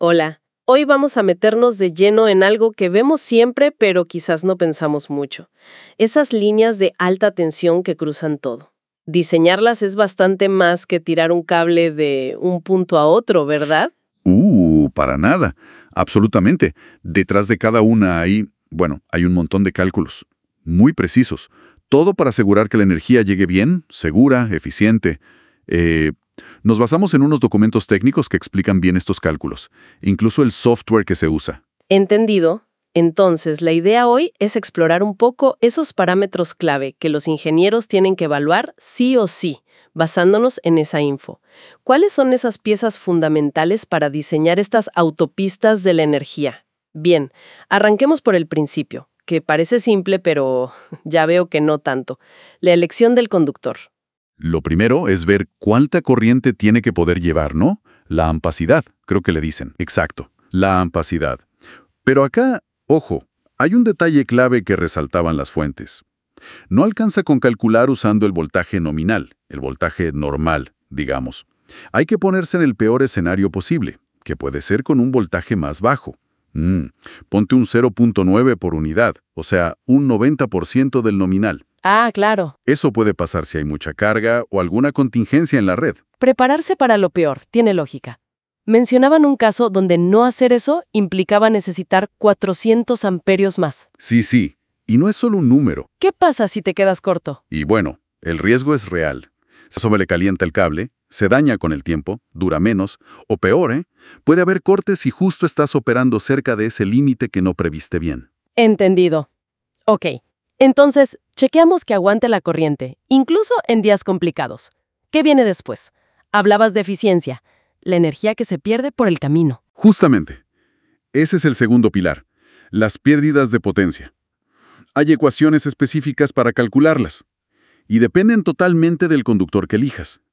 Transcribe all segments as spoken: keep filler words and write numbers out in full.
Hola, hoy vamos a meternos de lleno en algo que vemos siempre, pero quizás no pensamos mucho. Esas líneas de alta tensión que cruzan todo. Diseñarlas es bastante más que tirar un cable de un punto a otro, ¿verdad? Uh, para nada. Absolutamente. Detrás de cada una hay, bueno, hay un montón de cálculos. Muy precisos. Todo para asegurar que la energía llegue bien, segura, eficiente. Eh, nos basamos en unos documentos técnicos que explican bien estos cálculos, incluso el software que se usa. Entendido. Entonces, la idea hoy es explorar un poco esos parámetros clave que los ingenieros tienen que evaluar sí o sí, basándonos en esa info. ¿Cuáles son esas piezas fundamentales para diseñar estas autopistas de la energía? Bien, arranquemos por el principio, que parece simple, pero ya veo que no tanto. La elección del conductor. Lo primero es ver cuánta corriente tiene que poder llevar, ¿no? La ampacidad, creo que le dicen. Exacto, la ampacidad. Pero acá, ojo, hay un detalle clave que resaltaban las fuentes. No alcanza con calcular usando el voltaje nominal, el voltaje normal, digamos. Hay que ponerse en el peor escenario posible, que puede ser con un voltaje más bajo. Mm, ponte un cero punto nueve por unidad, o sea, un noventa por ciento del nominal. Ah, claro. Eso puede pasar si hay mucha carga o alguna contingencia en la red. Prepararse para lo peor, tiene lógica. Mencionaban un caso donde no hacer eso implicaba necesitar cuatrocientos amperios más. Sí, sí, y no es solo un número. ¿Qué pasa si te quedas corto? Y bueno, el riesgo es real. Se sobrecalienta el cable, se daña con el tiempo, dura menos, o peor, ¿eh? Puede haber cortes si justo estás operando cerca de ese límite que no previste bien. Entendido. Ok, entonces, chequeamos que aguante la corriente, incluso en días complicados. ¿Qué viene después? Hablabas de eficiencia, la energía que se pierde por el camino. Justamente. Ese es el segundo pilar, las pérdidas de potencia. Hay ecuaciones específicas para calcularlas, y dependen totalmente del conductor que elijas.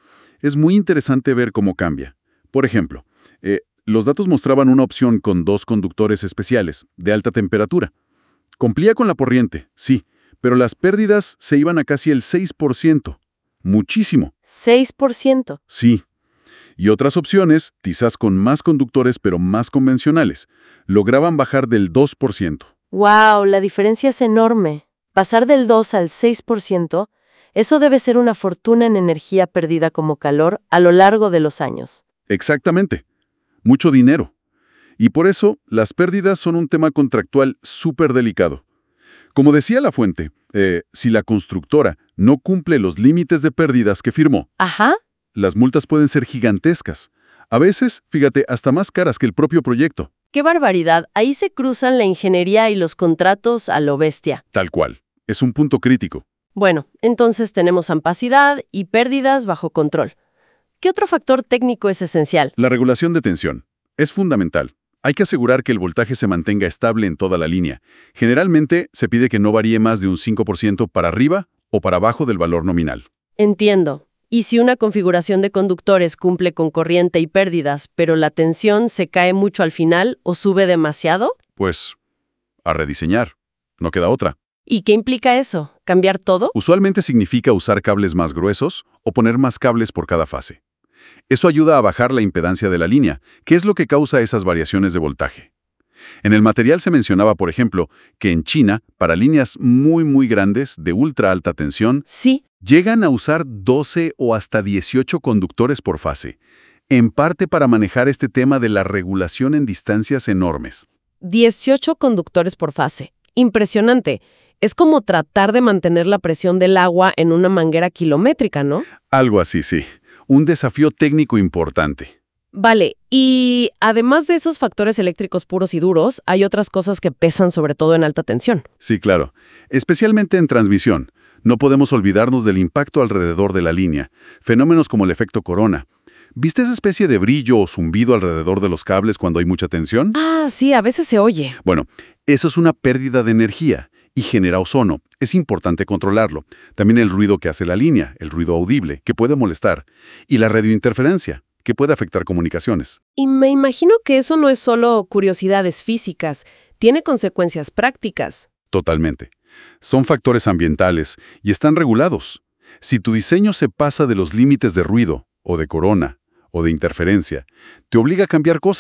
Es muy interesante ver cómo cambia. Por ejemplo, eh, los datos mostraban una opción con dos conductores especiales, de alta temperatura. Cumplía con la corriente, sí, pero las pérdidas se iban a casi el seis por ciento. Muchísimo. ¿seis por ciento? Sí. Y otras opciones, quizás con más conductores pero más convencionales, lograban bajar del dos por ciento. ¡Wow! La diferencia es enorme. Pasar del dos al seis por ciento, eso debe ser una fortuna en energía perdida como calor a lo largo de los años. Exactamente. Mucho dinero. Y por eso, las pérdidas son un tema contractual súper delicado. Como decía la fuente, eh, si la constructora no cumple los límites de pérdidas que firmó, Ajá. las multas pueden ser gigantescas. A veces, fíjate, hasta más caras que el propio proyecto. ¡Qué barbaridad! Ahí se cruzan la ingeniería y los contratos a lo bestia. Tal cual. Es un punto crítico. Bueno, entonces tenemos ampacidad y pérdidas bajo control. ¿Qué otro factor técnico es esencial? La regulación de tensión. Es fundamental. Hay que asegurar que el voltaje se mantenga estable en toda la línea. Generalmente, se pide que no varíe más de un cinco por ciento para arriba o para abajo del valor nominal. Entiendo. ¿Y si una configuración de conductores cumple con corriente y pérdidas, pero la tensión se cae mucho al final o sube demasiado? Pues, a rediseñar. No queda otra. ¿Y qué implica eso? ¿Cambiar todo? Usualmente significa usar cables más gruesos o poner más cables por cada fase. Eso ayuda a bajar la impedancia de la línea, que es lo que causa esas variaciones de voltaje. En el material se mencionaba, por ejemplo, que en China, para líneas muy muy grandes de ultra alta tensión, Sí. llegan a usar doce o hasta dieciocho conductores por fase, en parte para manejar este tema de la regulación en distancias enormes. dieciocho conductores por fase. Impresionante. Es como tratar de mantener la presión del agua en una manguera kilométrica, ¿no? Algo así, sí. Un desafío técnico importante. Vale, y además de esos factores eléctricos puros y duros, hay otras cosas que pesan sobre todo en alta tensión. Sí, claro. Especialmente en transmisión. No podemos olvidarnos del impacto alrededor de la línea. Fenómenos como el efecto corona. ¿Viste esa especie de brillo o zumbido alrededor de los cables cuando hay mucha tensión? Ah, sí, a veces se oye. Bueno, eso es una pérdida de energía y genera ozono. Es importante controlarlo. También el ruido que hace la línea, el ruido audible, que puede molestar. Y la radiointerferencia, que puede afectar comunicaciones. Y me imagino que eso no es solo curiosidades físicas, tiene consecuencias prácticas. Totalmente. Son factores ambientales y están regulados. Si tu diseño se pasa de los límites de ruido, o de corona, o de interferencia, te obliga a cambiar cosas.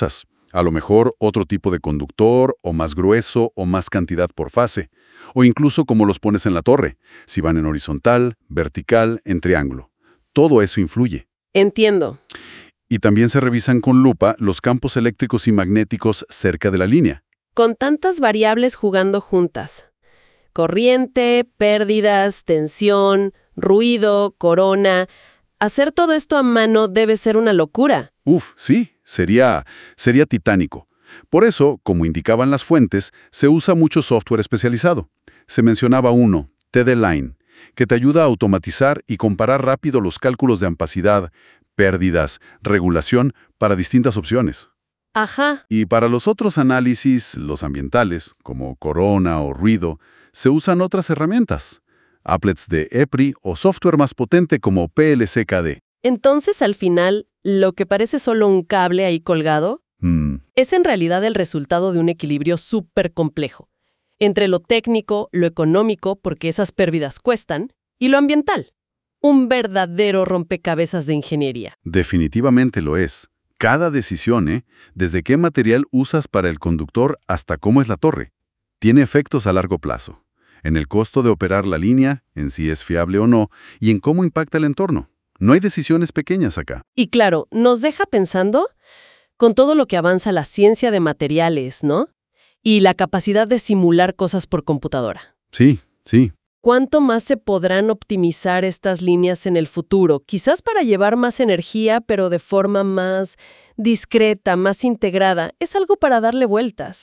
A lo mejor otro tipo de conductor, o más grueso, o más cantidad por fase. O incluso como los pones en la torre, si van en horizontal, vertical, en triángulo. Todo eso influye. Entiendo. Y también se revisan con lupa los campos eléctricos y magnéticos cerca de la línea. Con tantas variables jugando juntas. Corriente, pérdidas, tensión, ruido, corona. Hacer todo esto a mano debe ser una locura. Uf, sí, sería, sería titánico. Por eso, como indicaban las fuentes, se usa mucho software especializado. Se mencionaba uno, T D-Line, que te ayuda a automatizar y comparar rápido los cálculos de ampacidad, pérdidas, regulación para distintas opciones. Ajá. Y para los otros análisis, los ambientales, como corona o ruido, se usan otras herramientas. Applets de E P R I o software más potente como P L C K D. Entonces, al final, lo que parece solo un cable ahí colgado, Mm, es en realidad el resultado de un equilibrio súper complejo. Entre lo técnico, lo económico, porque esas pérdidas cuestan, y lo ambiental. Un verdadero rompecabezas de ingeniería. definitivamente lo es. Cada decisión, ¿eh? Desde qué material usas para el conductor hasta cómo es la torre, tiene efectos a largo plazo. En el costo de operar la línea, en si es fiable o no, y en cómo impacta el entorno. No hay decisiones pequeñas acá. Y claro, nos deja pensando con todo lo que avanza la ciencia de materiales, ¿no? Y la capacidad de simular cosas por computadora. Sí, sí. ¿Cuánto más se podrán optimizar estas líneas en el futuro? Quizás para llevar más energía, pero de forma más discreta, más integrada. Es algo para darle vueltas.